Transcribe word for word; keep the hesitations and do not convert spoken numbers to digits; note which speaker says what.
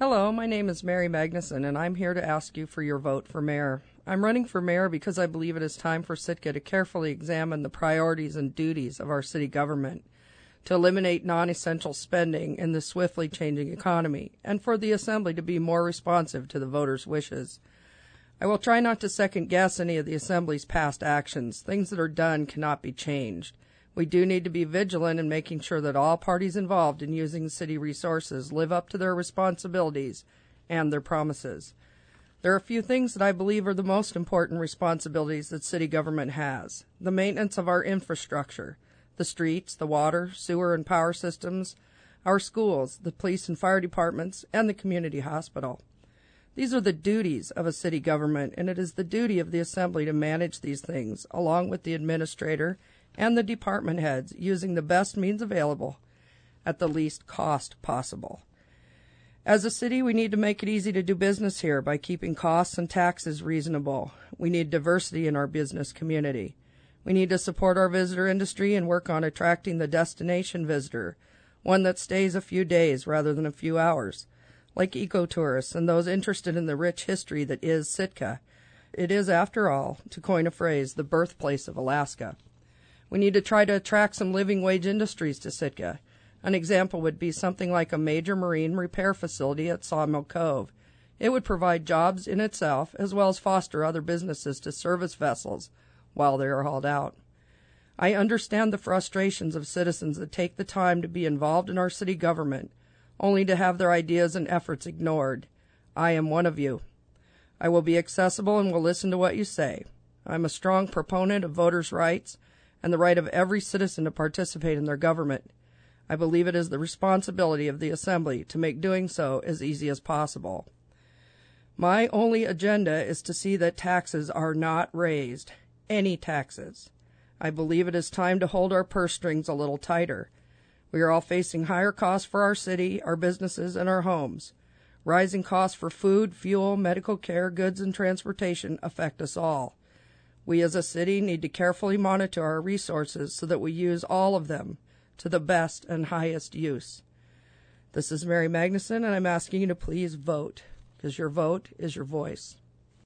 Speaker 1: Hello, my name is Mary Magnuson, and I'm here to ask you for your vote for mayor. I'm running for mayor because I believe it is time for Sitka to carefully examine the priorities and duties of our city government, to eliminate non-essential spending in the swiftly changing economy, and for the Assembly to be more responsive to the voters' wishes. I will try not to second-guess any of the Assembly's past actions. Things that are done cannot be changed. We do need to be vigilant in making sure that all parties involved in using city resources live up to their responsibilities and their promises. There are a few things that I believe are the most important responsibilities that city government has. The maintenance of our infrastructure, the streets, the water, sewer, and power systems, our schools, the police and fire departments, and the community hospital. These are the duties of a city government, and it is the duty of the Assembly to manage these things, along with the administrator and the department heads, using the best means available at the least cost possible. As a city, we need to make it easy to do business here by keeping costs and taxes reasonable. We need diversity in our business community. We need to support our visitor industry and work on attracting the destination visitor, one that stays a few days rather than a few hours, like ecotourists and those interested in the rich history that is Sitka. It is, after all, to coin a phrase, the birthplace of Alaska. We need to try to attract some living wage industries to Sitka. An example would be something like a major marine repair facility at Sawmill Cove. It would provide jobs in itself, as well as foster other businesses to service vessels while they are hauled out. I understand the frustrations of citizens that take the time to be involved in our city government, only to have their ideas and efforts ignored. I am one of you. I will be accessible and will listen to what you say. I'm a strong proponent of voters' rights and the right of every citizen to participate in their government. I believe it is the responsibility of the Assembly to make doing so as easy as possible. My only agenda is to see that taxes are not raised, any taxes. I believe it is time to hold our purse strings a little tighter. We are all facing higher costs for our city, our businesses, and our homes. Rising costs for food, fuel, medical care, goods, and transportation affect us all. We as a city need to carefully monitor our resources so that we use all of them to the best and highest use. This is Mary Magnuson, and I'm asking you to please vote, because your vote is your voice.